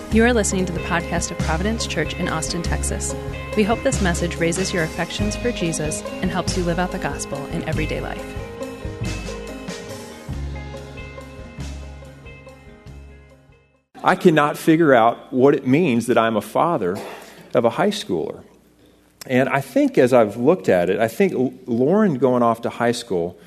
You are listening to the podcast of Providence Church in Austin, Texas. We hope this message raises your affections for Jesus and helps you live out the gospel in everyday life. I cannot figure out what it means that I'm a father of a high schooler. And I think as I've looked at it, I think Lauren going off to high school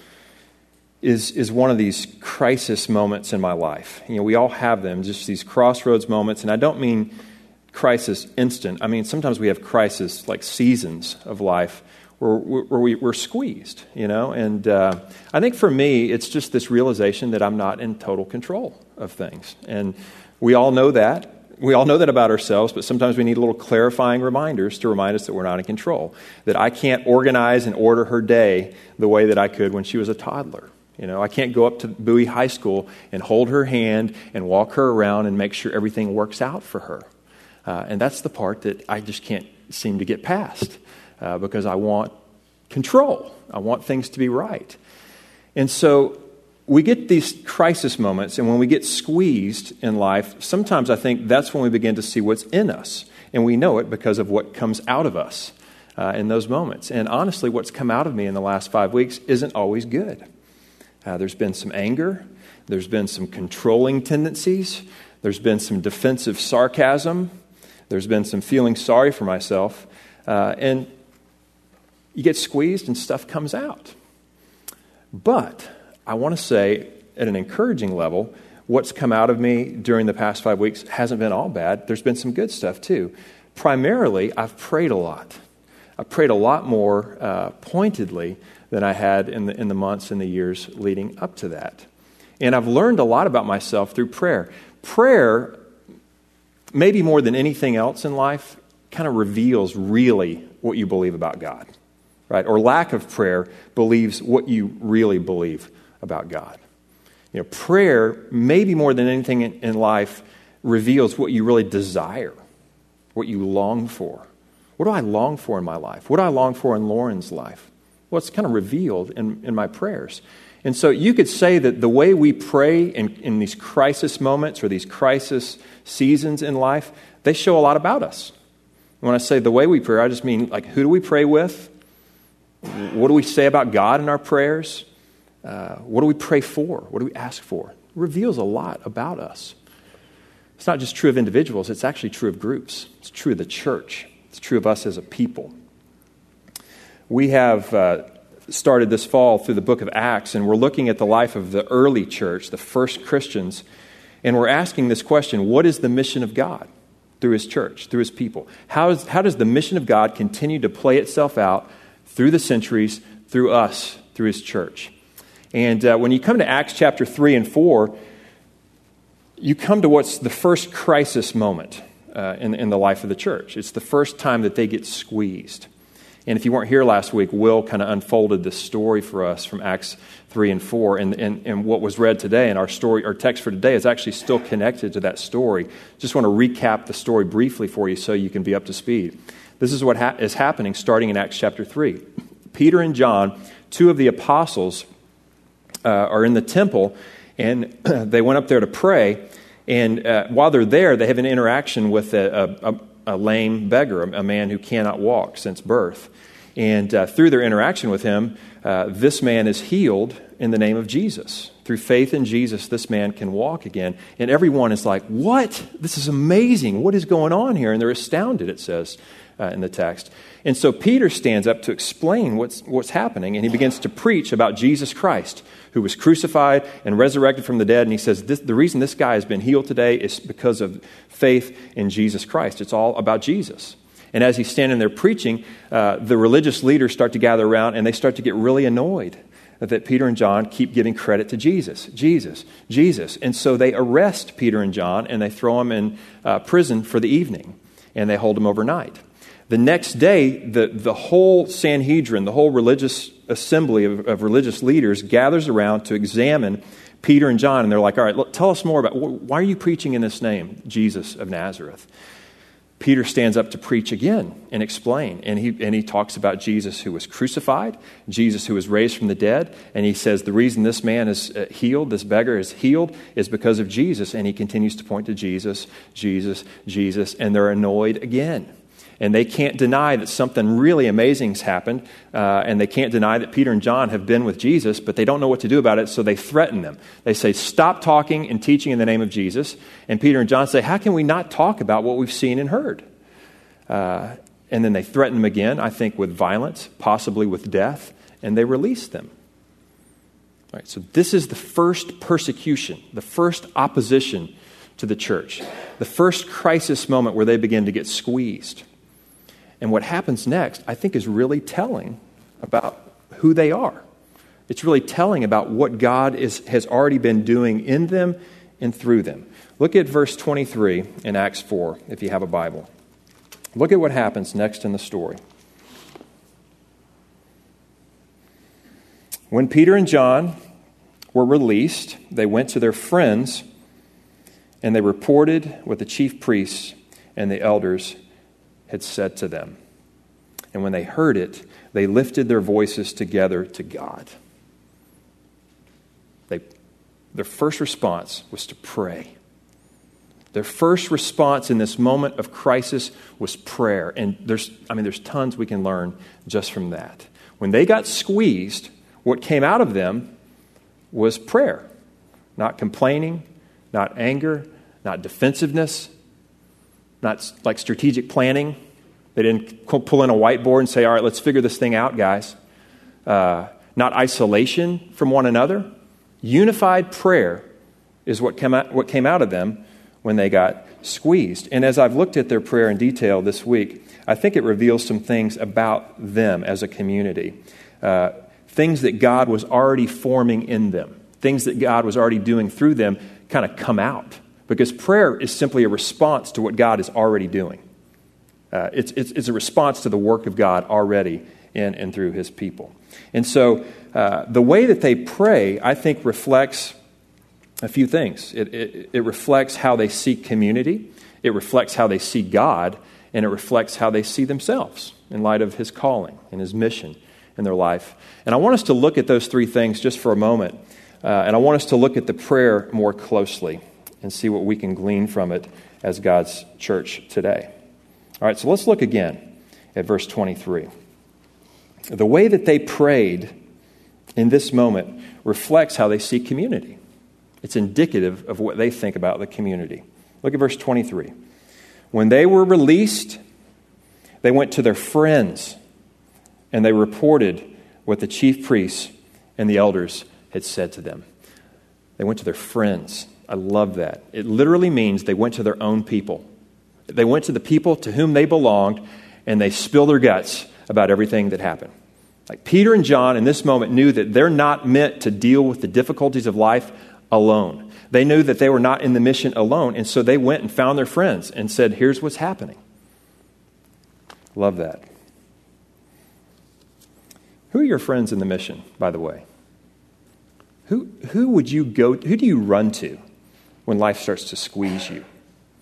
is one of these crisis moments in my life. You know, we all have them, just these crossroads moments. And I don't mean crisis instant. I mean, sometimes we have crisis like seasons of life where we're squeezed, you know. And I think for me, it's just this realization that I'm not in total control of things. And we all know that. We all know that about ourselves, but sometimes we need little clarifying reminders to remind us that we're not in control, that I can't organize and order her day the way that I could when she was a toddler. You know, I can't go up to Bowie High School and hold her hand and walk her around and make sure everything works out for her. And that's the part that I just can't seem to get past because I want control. I want things to be right. And so we get these crisis moments, and when we get squeezed in life, sometimes I think that's when we begin to see what's in us. And we know it because of what comes out of us in those moments. And honestly, what's come out of me in the last 5 weeks isn't always good. There's been some anger. There's been some controlling tendencies. There's been some defensive sarcasm. There's been some feeling sorry for myself. And you get squeezed and stuff comes out. But I want to say, at an encouraging level, what's come out of me during the past 5 weeks hasn't been all bad. There's been some good stuff too. Primarily, I've prayed a lot. I've prayed a lot more pointedly than I had in the months and the years leading up to that. And I've learned a lot about myself through prayer. Prayer, maybe more than anything else in life, kind of reveals really what you believe about God, right? Or lack of prayer believes what you really believe about God. You know, prayer, maybe more than anything in life, reveals what you really desire, what you long for. What do I long for in my life? What do I long for in Lauren's life? Well, it's kind of revealed in my prayers. And so you could say that the way we pray in these crisis moments or these crisis seasons in life, they show a lot about us. When I say the way we pray, I just mean like who do we pray with? What do we say about God in our prayers? What do we pray for? What do we ask for? It reveals a lot about us. It's not just true of individuals, it's actually true of groups. It's true of the church. It's true of us as a people. We have started this fall through the book of Acts, and we're looking at the life of the early church, the first Christians, and we're asking this question: what is the mission of God through His church, through His people? How does the mission of God continue to play itself out through the centuries, through us, through His church? And when you come to Acts chapter 3 and 4, you come to what's the first crisis moment in the life of the church. It's the first time that they get squeezed. And if you weren't here last week, Will kind of unfolded the story for us from Acts 3 and 4. And what was read today, and our text for today is actually still connected to that story. Just want to recap the story briefly for you so you can be up to speed. This is what is happening starting in Acts chapter 3. Peter and John, two of the apostles, are in the temple, and they went up there to pray. And while they're there, they have an interaction with a lame beggar, a man who cannot walk since birth. And through their interaction with him, this man is healed in the name of Jesus. Through faith in Jesus, this man can walk again. And everyone is like, what? This is amazing. What is going on here? And they're astounded, it says in the text. And so Peter stands up to explain what's happening, and he begins to preach about Jesus Christ, who was crucified and resurrected from the dead. And he says, the reason this guy has been healed today is because of faith in Jesus Christ. It's all about Jesus. And as he's standing there preaching, the religious leaders start to gather around, and they start to get really annoyed that Peter and John keep giving credit to Jesus, Jesus, Jesus. And so they arrest Peter and John, and they throw them in prison for the evening, and they hold them overnight. The next day, the whole Sanhedrin, the whole religious assembly of religious leaders gathers around to examine Peter and John. And they're like, all right, look, tell us more about, why are you preaching in this name, Jesus of Nazareth? Peter stands up to preach again and explain. And he talks about Jesus who was crucified, Jesus who was raised from the dead. And he says the reason this man is healed, this beggar is healed, is because of Jesus. And he continues to point to Jesus, Jesus, Jesus. And they're annoyed again. And they can't deny that something really amazing has happened. And they can't deny that Peter and John have been with Jesus, but they don't know what to do about it, so they threaten them. They say, stop talking and teaching in the name of Jesus. And Peter and John say, how can we not talk about what we've seen and heard? And then they threaten them again, I think with violence, possibly with death, and they release them. All right, so this is the first persecution, the first opposition to the church, the first crisis moment where they begin to get squeezed. And what happens next, I think, is really telling about who they are. It's really telling about what God has already been doing in them and through them. Look at verse 23 in Acts 4, if you have a Bible. Look at what happens next in the story. When Peter and John were released, they went to their friends and they reported what the chief priests and the elders had said to them. And when they heard it, they lifted their voices together to God. Their first response was to pray. Their first response in this moment of crisis was prayer. And there's tons we can learn just from that. When they got squeezed, what came out of them was prayer. Not complaining, not anger, not defensiveness, not like strategic planning. They didn't pull in a whiteboard and say, all right, let's figure this thing out, guys. Not isolation from one another. Unified prayer is what came out of them when they got squeezed. And as I've looked at their prayer in detail this week, I think it reveals some things about them as a community. Things that God was already forming in them. Things that God was already doing through them kind of come out. Because prayer is simply a response to what God is already doing. It's a response to the work of God already in and through His people. And so the way that they pray, I think, reflects a few things. It reflects how they seek community. It reflects how they see God. And it reflects how they see themselves in light of His calling and His mission in their life. And I want us to look at those three things just for a moment. And I want us to look at the prayer more closely and see what we can glean from it as God's church today. All right, so let's look again at verse 23. The way that they prayed in this moment reflects how they see community. It's indicative of what they think about the community. Look at verse 23. When they were released, they went to their friends and they reported what the chief priests and the elders had said to them. They went to their friends. I love that. It literally means they went to their own people. They went to the people to whom they belonged, and they spilled their guts about everything that happened. Like Peter and John in this moment knew that they're not meant to deal with the difficulties of life alone. They knew that they were not in the mission alone, and so they went and found their friends and said, here's what's happening. Love that. Who are your friends in the mission, by the way? Who would you go? Who do you run to when life starts to squeeze you?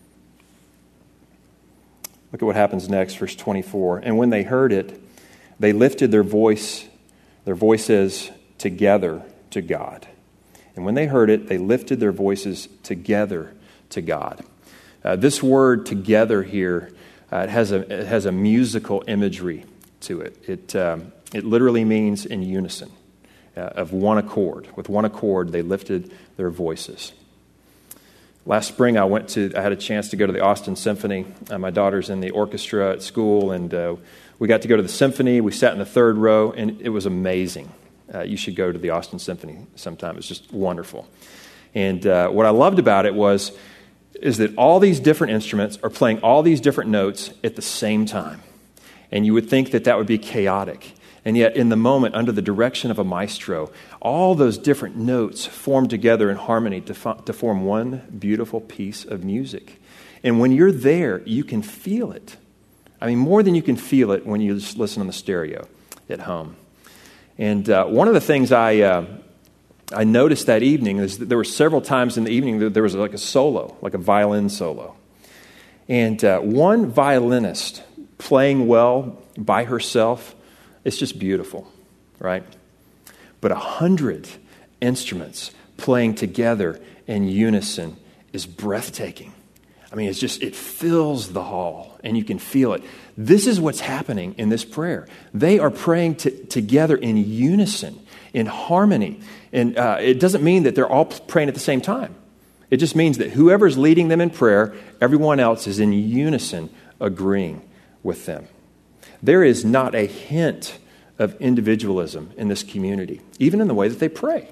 Look at what happens next, verse 24. And when they heard it, they lifted their voices together to God. And when they heard it, they lifted their voices together to God. This word "together" here it has a musical imagery to it. It literally means in unison, of one accord. With one accord, they lifted their voices. Last spring, I had a chance to go to the Austin Symphony. My daughter's in the orchestra at school, and we got to go to the symphony. We sat in the third row, and it was amazing. You should go to the Austin Symphony sometime. It's just wonderful. And what I loved about it is that all these different instruments are playing all these different notes at the same time. And you would think that would be chaotic. And yet, in the moment, under the direction of a maestro, all those different notes form together in harmony to form one beautiful piece of music. And when you're there, you can feel it. I mean, more than you can feel it when you just listen on the stereo at home. And one of the things I noticed that evening is that there were several times in the evening that there was like a solo, like a violin solo. And one violinist playing well by herself, it's just beautiful, right? But 100 instruments playing together in unison is breathtaking. I mean, it fills the hall, and you can feel it. This is what's happening in this prayer. They are praying together in unison, in harmony. And it doesn't mean that they're all praying at the same time. It just means that whoever's leading them in prayer, everyone else is in unison agreeing with them. There is not a hint of individualism in this community, even in the way that they pray.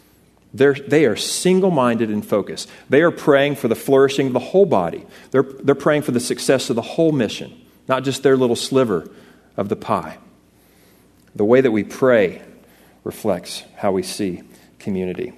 They are single-minded and focused. They are praying for the flourishing of the whole body. They're praying for the success of the whole mission, not just their little sliver of the pie. The way that we pray reflects how we see community.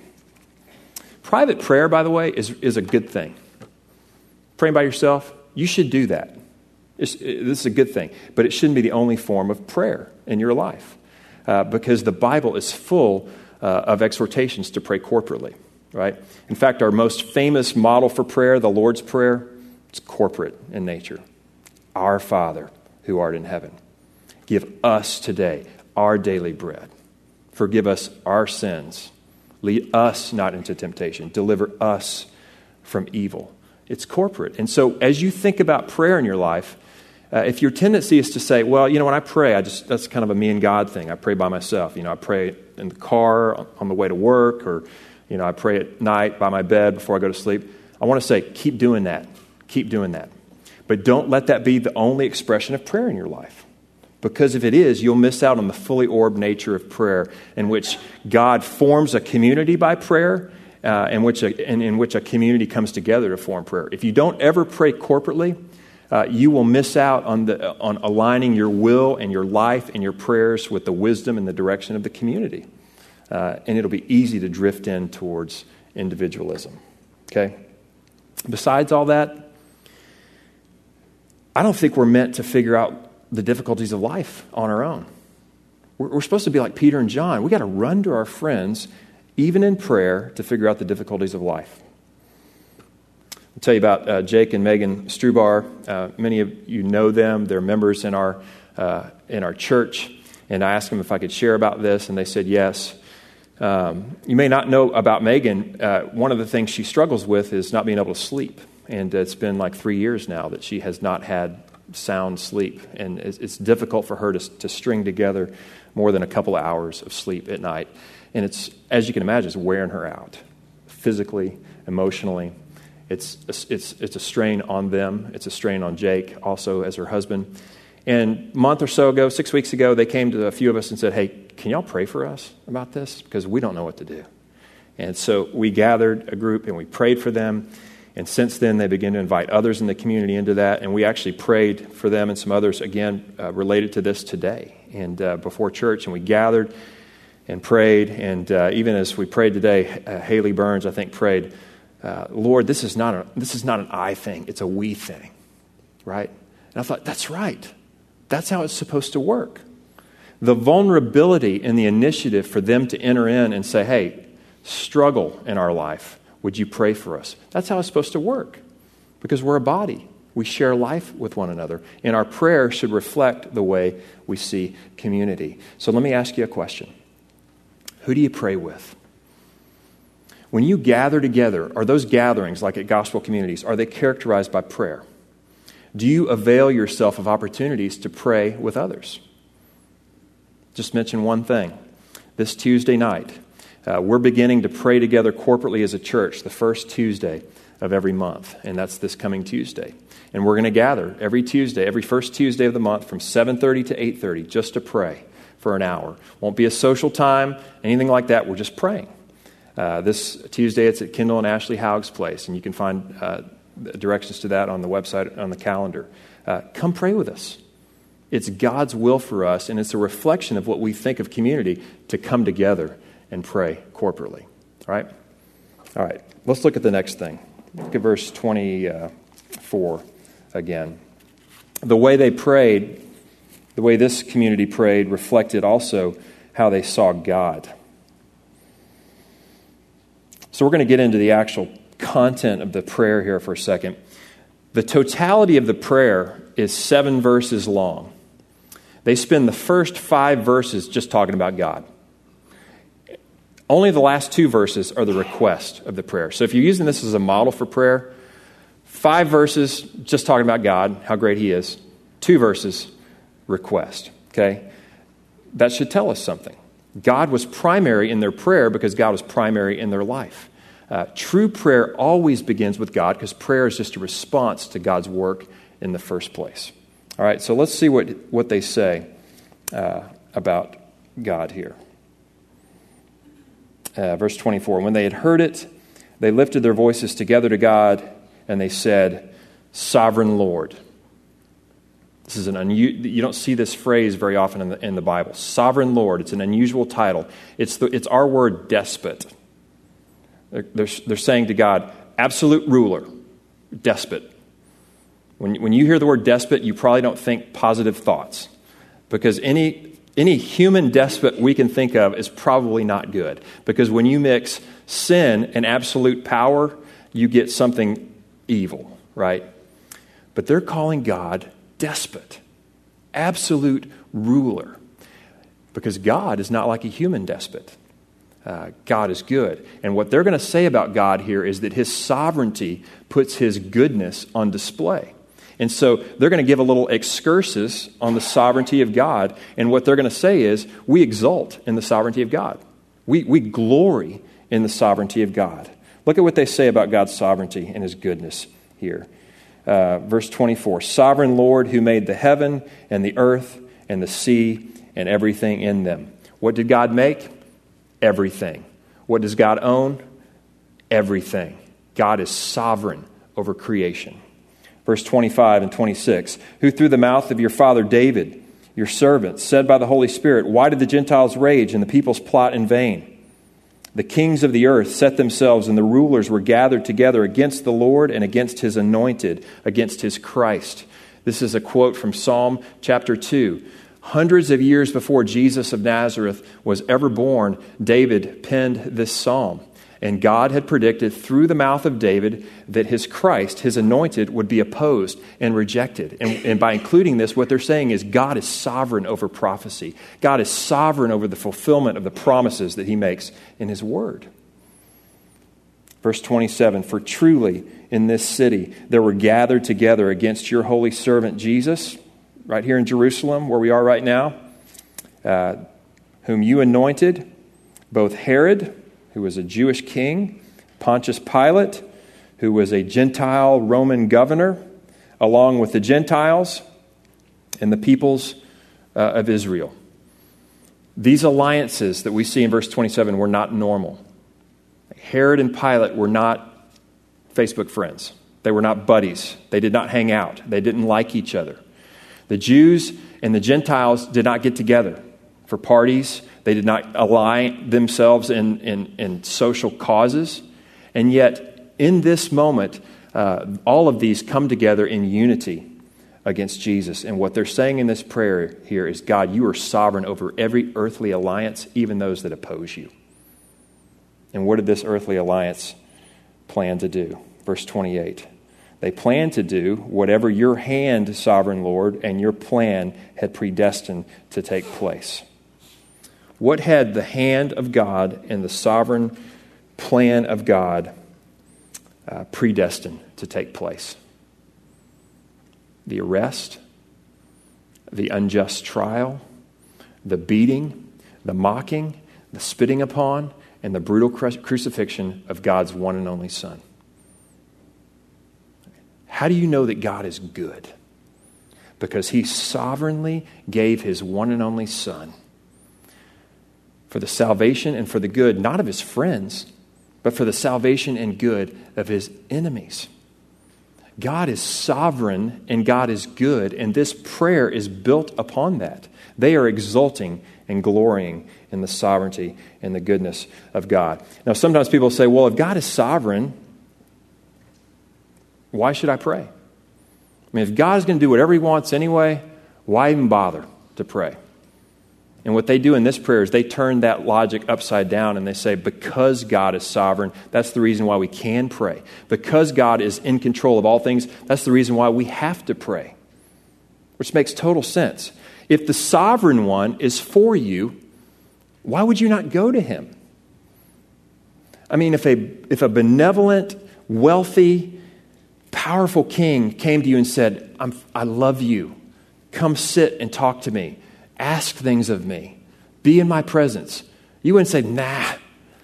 Private prayer, by the way, is a good thing. Praying by yourself, you should do that. This is a good thing, but it shouldn't be the only form of prayer in your life because the Bible is full of exhortations to pray corporately, right? In fact, our most famous model for prayer, the Lord's Prayer, it's corporate in nature. Our Father, who art in heaven, give us today our daily bread. Forgive us our sins. Lead us not into temptation. Deliver us from evil. It's corporate. And so as you think about prayer in your life, if your tendency is to say, well, when I pray, that's kind of a me and God thing. I pray by myself. I pray in the car on the way to work, or, I pray at night by my bed before I go to sleep. I want to say, keep doing that. Keep doing that. But don't let that be the only expression of prayer in your life. Because if it is, you'll miss out on the fully orbed nature of prayer, in which God forms a community by prayer, in which a community comes together to form prayer. If you don't ever pray corporately, you will miss out on aligning your will and your life and your prayers with the wisdom and the direction of the community. And it'll be easy to drift in towards individualism. Okay? Besides all that, I don't think we're meant to figure out the difficulties of life on our own. We're supposed to be like Peter and John. We got to run to our friends, even in prayer, to figure out the difficulties of life. I'll tell you about Jake and Megan Strubar. Many of you know them. They're members in our church. And I asked them if I could share about this, and they said yes. You may not know about Megan. One of the things she struggles with is not being able to sleep. And it's been like 3 years now that she has not had sound sleep. And it's difficult for her to string together more than a couple of hours of sleep at night. And it's, as you can imagine, it's wearing her out physically, emotionally. It's a strain on them. It's a strain on Jake, also as her husband. And a month or so ago, 6 weeks ago, they came to a few of us and said, hey, can y'all pray for us about this? Because we don't know what to do. And so we gathered a group and we prayed for them. And since then, they began to invite others in the community into that. And we actually prayed for them and some others, again, related to this today and before church. And we gathered and prayed. And even as we prayed today, Haley Burns, I think, prayed, Lord, this is not an I thing. It's a we thing, right? And I thought, that's right. That's how it's supposed to work. The vulnerability and the initiative for them to enter in and say, hey, struggle in our life. Would you pray for us? That's how it's supposed to work, because we're a body. We share life with one another, and our prayer should reflect the way we see community. So let me ask you a question. Who do you pray with? When you gather together, are those gatherings, like at gospel communities, are they characterized by prayer? Do you avail yourself of opportunities to pray with others? Just mention one thing. This Tuesday night, we're beginning to pray together corporately as a church the first Tuesday of every month, and that's this coming Tuesday. And we're going to gather every Tuesday, every first Tuesday of the month from 7:30 to 8:30 just to pray for an hour. Won't be a social time, anything like that. We're just praying. This Tuesday, it's at Kendall and Ashley Haug's place, and you can find directions to that on the website, on the calendar. Come pray with us. It's God's will for us, and it's a reflection of what we think of community to come together and pray corporately. All right. Let's look at the next thing. Look at verse 24 again. The way they prayed, the way this community prayed, reflected also how they saw God. So we're going to get into the actual content of the prayer here for a second. The totality of the prayer is 7 verses long. They spend the first 5 verses just talking about God. Only the last 2 verses are the request of the prayer. So if you're using this as a model for prayer, 5 verses just talking about God, how great He is. 2 verses, request. Okay? That should tell us something. God was primary in their prayer because God was primary in their life. True prayer always begins with God because prayer is just a response to God's work in the first place. All right, so let's see what they say about God here. Verse 24, when they had heard it, they lifted their voices together to God, and they said, Sovereign Lord. This is you don't see this phrase very often in the Bible. Sovereign Lord. It's an unusual title. It's our word despot. They're saying to God, absolute ruler, despot. When you hear the word despot, you probably don't think positive thoughts, because any human despot we can think of is probably not good. Because when you mix sin and absolute power, you get something evil, right? But they're calling God despot, absolute ruler, because God is not like a human despot. God is good. And what they're going to say about God here is that His sovereignty puts His goodness on display. And so they're going to give a little excursus on the sovereignty of God. And what they're going to say is, we exult in the sovereignty of God. We glory in the sovereignty of God. Look at what they say about God's sovereignty and His goodness here. Verse 24, Sovereign Lord, who made the heaven and the earth and the sea and everything in them. What did God make? Everything. What does God own? Everything. God is sovereign over creation. Verse 25 and 26, who through the mouth of your father David, your servant, said by the Holy Spirit, why did the Gentiles rage and the peoples plot in vain? The kings of the earth set themselves, and the rulers were gathered together against the Lord and against His anointed, against His Christ. This is a quote from Psalm chapter 2. Hundreds of years before Jesus of Nazareth was ever born, David penned this psalm. And God had predicted through the mouth of David that His Christ, His anointed, would be opposed and rejected. And by including this, what they're saying is God is sovereign over prophecy. God is sovereign over the fulfillment of the promises that He makes in His Word. Verse 27, for truly in this city there were gathered together against your holy servant Jesus, right here in Jerusalem where we are right now, whom you anointed, both Herod, who was a Jewish king, Pontius Pilate, who was a Gentile Roman governor, along with the Gentiles and the peoples of Israel. These alliances that we see in verse 27 were not normal. Herod and Pilate were not Facebook friends. They were not buddies. They did not hang out. They didn't like each other. The Jews and the Gentiles did not get together for parties. They did not align themselves in social causes. And yet, in this moment, all of these come together in unity against Jesus. And what they're saying in this prayer here is, God, you are sovereign over every earthly alliance, even those that oppose you. And what did this earthly alliance plan to do? Verse 28. They planned to do whatever your hand, sovereign Lord, and your plan had predestined to take place. What had the hand of God and the sovereign plan of God predestined to take place? The arrest, the unjust trial, the beating, the mocking, the spitting upon, and the brutal crucifixion of God's one and only Son. How do you know that God is good? Because He sovereignly gave His one and only Son for the salvation and for the good, not of His friends, but for the salvation and good of His enemies. God is sovereign and God is good, and this prayer is built upon that. They are exulting and glorying in the sovereignty and the goodness of God. Now, sometimes people say, well, if God is sovereign, why should I pray? I mean, if God is going to do whatever He wants anyway, why even bother to pray? And what they do in this prayer is they turn that logic upside down and they say, because God is sovereign, that's the reason why we can pray. Because God is in control of all things, that's the reason why we have to pray. Which makes total sense. If the sovereign one is for you, why would you not go to him? I mean, if a benevolent, wealthy, powerful king came to you and said, I love you, come sit and talk to me, ask things of me, be in my presence, you wouldn't say, nah,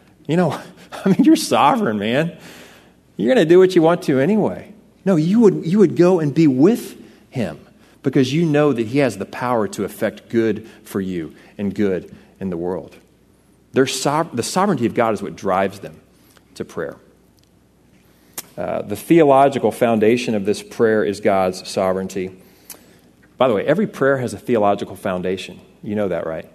you're sovereign, man. You're going to do what you want to anyway. No, you would go and be with him because you know that he has the power to effect good for you and good in the world. The sovereignty of God is what drives them to prayer. The theological foundation of this prayer is God's sovereignty. By the way, every prayer has a theological foundation. You know that, right?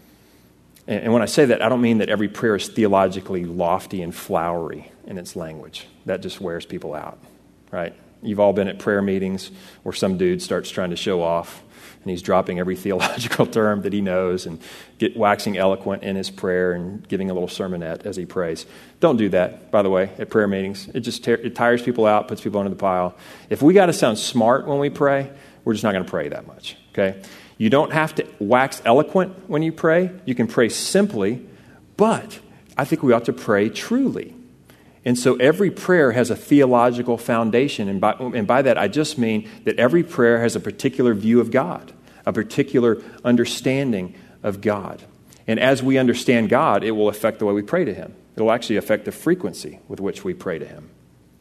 And when I say that, I don't mean that every prayer is theologically lofty and flowery in its language. That just wears people out, right? You've all been at prayer meetings where some dude starts trying to show off, and he's dropping every theological term that he knows and waxing eloquent in his prayer and giving a little sermonette as he prays. Don't do that, by the way, at prayer meetings. It tires people out, puts people under the pile. If we got to sound smart when we pray, we're just not going to pray that much, okay? You don't have to wax eloquent when you pray. You can pray simply, but I think we ought to pray truly. And so every prayer has a theological foundation. And by that, I just mean that every prayer has a particular view of God, a particular understanding of God. And as we understand God, it will affect the way we pray to him. It will actually affect the frequency with which we pray to him.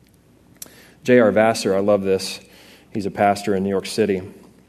J.R. Vassar, I love this. He's a pastor in New York City.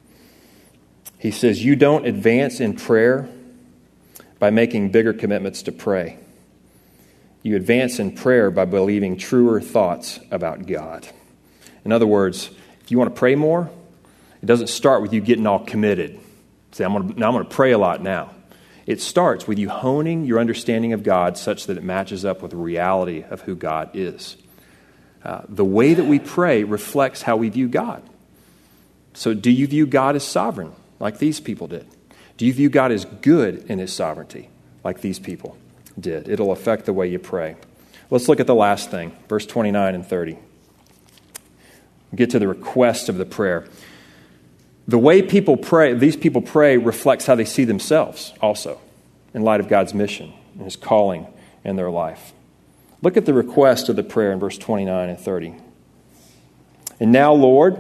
He says, you don't advance in prayer by making bigger commitments to pray. You advance in prayer by believing truer thoughts about God. In other words, if you want to pray more, it doesn't start with you getting all committed. Say, I'm going to pray a lot now. It starts with you honing your understanding of God such that it matches up with the reality of who God is. The way that we pray reflects how we view God. So do you view God as sovereign, like these people did? Do you view God as good in his sovereignty, like these people did? It'll affect the way you pray. Let's look at the last thing, verse 29 and 30. Get to the request of the prayer. The way these people pray reflects how they see themselves also in light of God's mission and his calling in their life. Look at the request of the prayer in verse 29 and 30. And now, Lord,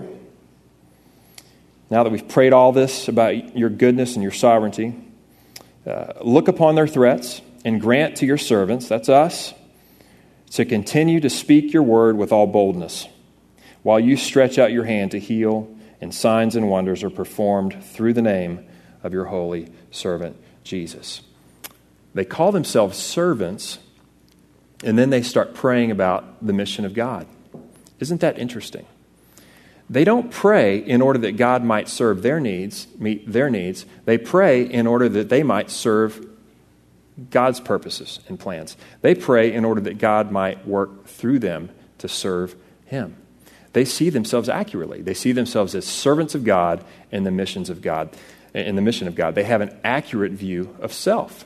now that we've prayed all this about your goodness and your sovereignty, look upon their threats and grant to your servants, that's us, to continue to speak your word with all boldness, while you stretch out your hand to heal, and signs and wonders are performed through the name of your holy servant, Jesus. They call themselves servants, and then they start praying about the mission of God. Isn't that interesting? They don't pray in order that God might serve their needs, meet their needs. They pray in order that they might serve God's purposes and plans. They pray in order that God might work through them to serve him. They see themselves accurately. They see themselves as servants of God in the missions of God, in the mission of God. They have an accurate view of self.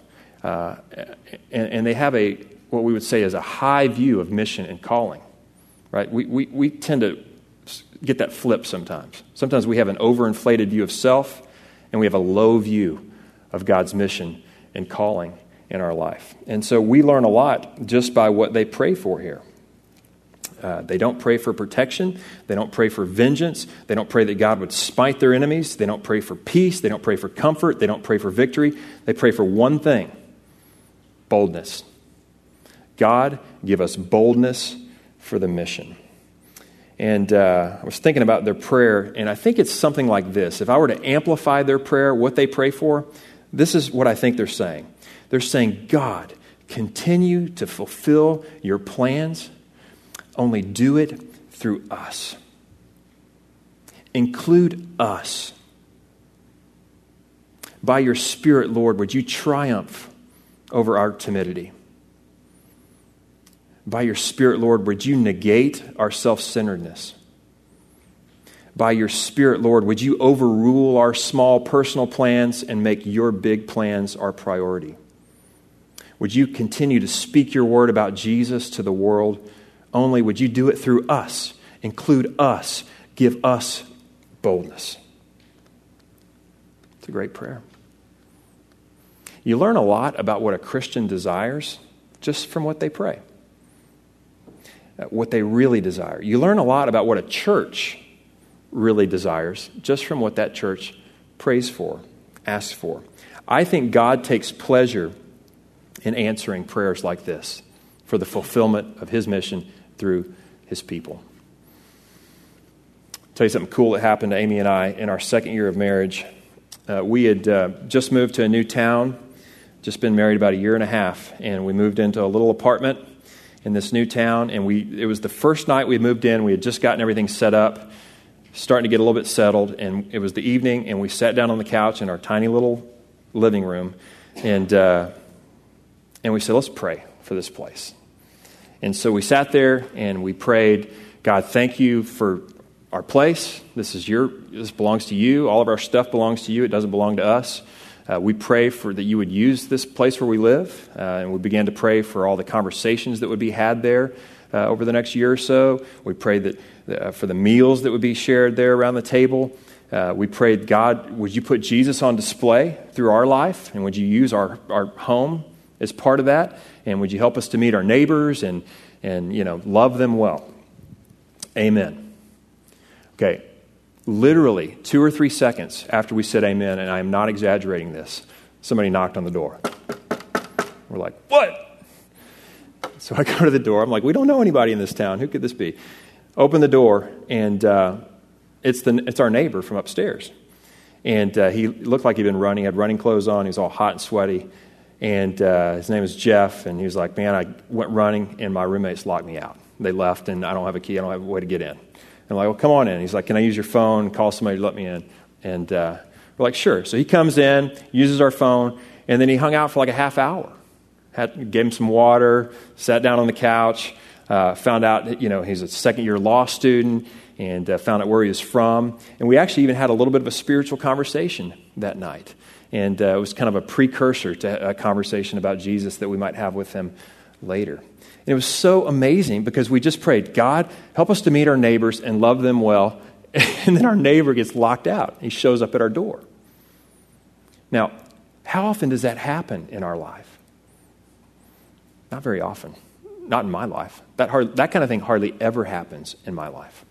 And they have what we would say is a high view of mission and calling. Right? We tend to get that flip sometimes. Sometimes we have an overinflated view of self, and we have a low view of God's mission and calling in our life. And so we learn a lot just by what they pray for here. They don't pray for protection. They don't pray for vengeance. They don't pray that God would smite their enemies. They don't pray for peace. They don't pray for comfort. They don't pray for victory. They pray for one thing: boldness. God, give us boldness for the mission. And I was thinking about their prayer, and I think it's something like this. If I were to amplify their prayer, what they pray for, this is what I think they're saying. They're saying, God, continue to fulfill your plans, only do it through us. Include us. By your Spirit, Lord, would you triumph over our timidity? By your Spirit, Lord, would you negate our self-centeredness? by your Spirit, Lord, would you overrule our small personal plans and make your big plans our priority? Would you continue to speak your word about Jesus to the world? Only would you do it through us, include us, give us boldness. It's a great prayer. You learn a lot about what a Christian desires just from what they pray, what they really desire. You learn a lot about what a church really desires just from what that church prays for, asks for. I think God takes pleasure in answering prayers like this for the fulfillment of his mission through his people. I'll tell you something cool that happened to Amy and I in our second year of marriage. We had just moved to a new town, just been married about a year and a half, and we moved into a little apartment in this new town, and it was the first night we moved in. We had just gotten everything set up, starting to get a little bit settled, and it was the evening, and we sat down on the couch in our tiny little living room, and we said, let's pray for this place. And so we sat there and we prayed, God, thank you for our place. This belongs to you. All of our stuff belongs to you. It doesn't belong to us. We pray for that you would use this place where we live, and we began to pray for all the conversations that would be had there over the next year or so. We prayed that for the meals that would be shared there around the table. We prayed, God, would you put Jesus on display through our life, and would you use our home as part of that, and would you help us to meet our neighbors and love them well? Amen. Okay. Literally 2 or 3 seconds after we said amen, and I am not exaggerating this, somebody knocked on the door. We're like, what? So I go to the door. I'm like, we don't know anybody in this town. Who could this be? Open the door, and it's our neighbor from upstairs. And he looked like he'd been running, had running clothes on. He was all hot and sweaty. And his name is Jeff, and he was like, man, I went running, and my roommates locked me out. They left, and I don't have a key. I don't have a way to get in. I'm like, well, come on in. He's like, can I use your phone? Call somebody to let me in. And we're like, sure. So he comes in, uses our phone, and then he hung out for like a half hour. Gave him some water, sat down on the couch, found out, he's a second-year law student, and found out where he was from. And we actually even had a little bit of a spiritual conversation that night. And it was kind of a precursor to a conversation about Jesus that we might have with him later. And it was so amazing because we just prayed, God, help us to meet our neighbors and love them well. And then our neighbor gets locked out. He shows up at our door. Now, how often does that happen in our life? Not very often. Not in my life. That kind of thing hardly ever happens in my life.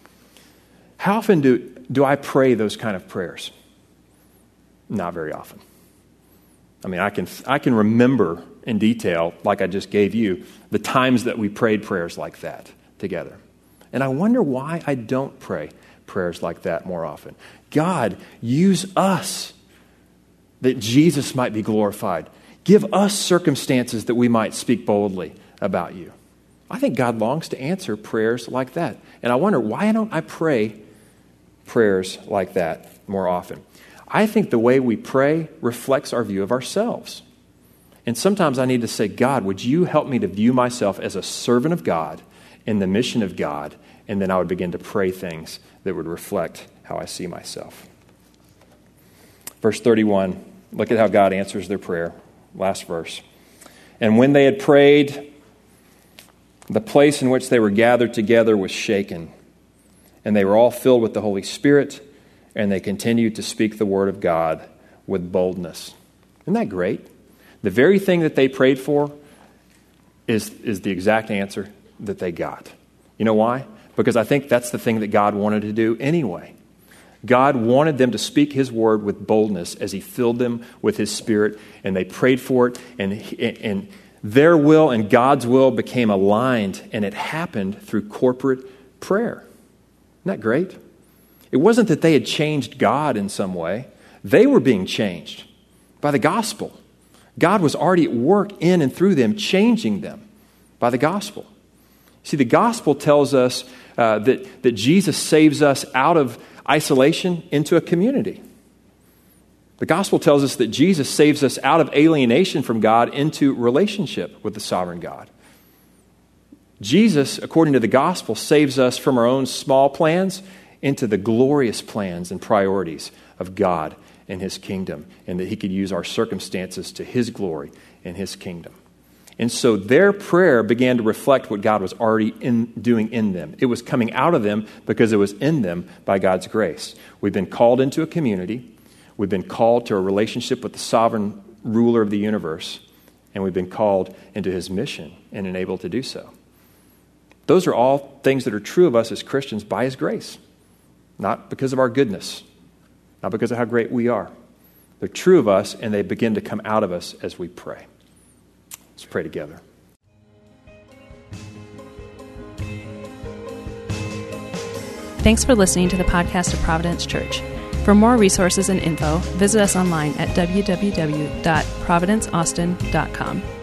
How often do I pray those kind of prayers? Not very often. I mean, I can remember in detail, like I just gave you, the times that we prayed prayers like that together. And I wonder why I don't pray prayers like that more often. God, use us that Jesus might be glorified. Give us circumstances that we might speak boldly about you. I think God longs to answer prayers like that. And I wonder, why don't I pray prayers like that more often? I think the way we pray reflects our view of ourselves. And sometimes I need to say, God, would you help me to view myself as a servant of God in the mission of God? And then I would begin to pray things that would reflect how I see myself. Verse 31, look at how God answers their prayer. Last verse. And when they had prayed, the place in which they were gathered together was shaken, and they were all filled with the Holy Spirit, and they continued to speak the word of God with boldness. Isn't that great? The very thing that they prayed for is the exact answer that they got. You know why? Because I think that's the thing that God wanted to do anyway. God wanted them to speak his word with boldness as he filled them with his Spirit, and they prayed for it, and their will and God's will became aligned, and it happened through corporate prayer. Isn't that great? It wasn't that they had changed God in some way. They were being changed by the gospel. God was already at work in and through them, changing them by the gospel. See, the gospel tells us that Jesus saves us out of isolation into a community. The gospel tells us that Jesus saves us out of alienation from God into relationship with the sovereign God. Jesus, according to the gospel, saves us from our own small plans into the glorious plans and priorities of God and his kingdom, and that he could use our circumstances to his glory and his kingdom. And so their prayer began to reflect what God was already doing in them. It was coming out of them because it was in them by God's grace. We've been called into a community. We've been called to a relationship with the sovereign ruler of the universe. And we've been called into his mission and enabled to do so. Those are all things that are true of us as Christians by his grace. Not because of our goodness. Not because of how great we are. They're true of us, and they begin to come out of us as we pray. Let's pray together. Thanks for listening to the podcast of Providence Church. For more resources and info, visit us online at www.providenceaustin.com.